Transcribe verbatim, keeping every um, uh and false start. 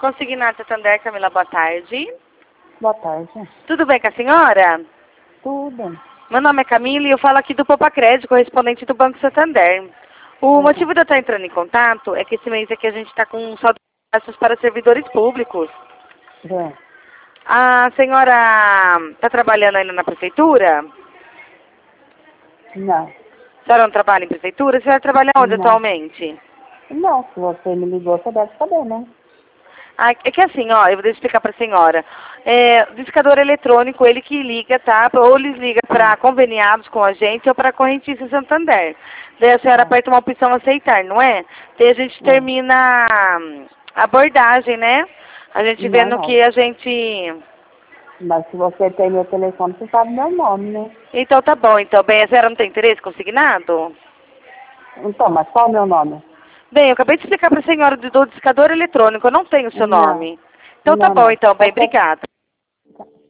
Consignado Santander, Camila, boa tarde. Boa tarde. Tudo bem com a senhora? Tudo. Meu nome é Camila e eu falo aqui do Poupa Crédito, correspondente do Banco Santander. O Uhum. motivo de eu estar entrando em contato é que esse mês aqui a gente está com um saldo de gastos para servidores públicos. É. A senhora está trabalhando ainda na prefeitura? Não. A senhora não trabalha em prefeitura? A senhora trabalha onde Não. atualmente? Não, se você me ligou, você deve saber, né? Ah, é que assim, ó, eu vou explicar para a senhora. É, o discador eletrônico, ele que liga, tá? Ou eles ligam para conveniados com a gente ou para a correntista Santander. Daí a senhora Ah. aperta uma opção aceitar, não é? Daí a gente Não. termina a abordagem, né? A gente vê Não, no não. que a gente... Mas se você tem meu telefone, você sabe meu nome, né? Então tá bom, então. Bem, a senhora não tem interesse consignado? Então, mas qual é o meu nome? Bem, eu acabei de explicar para a senhora do do discador eletrônico, eu não tenho o seu Não. nome. Então tá Não, bom, não. então. Bem, Qualquer obrigada.